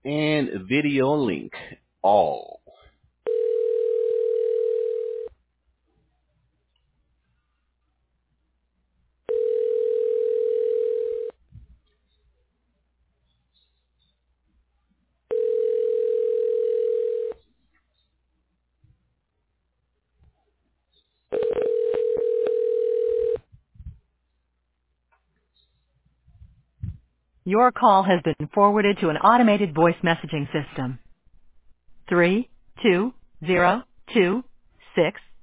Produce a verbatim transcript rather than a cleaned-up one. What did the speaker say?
and video link all. Your call has been forwarded to an automated voice messaging system. Three two zero two six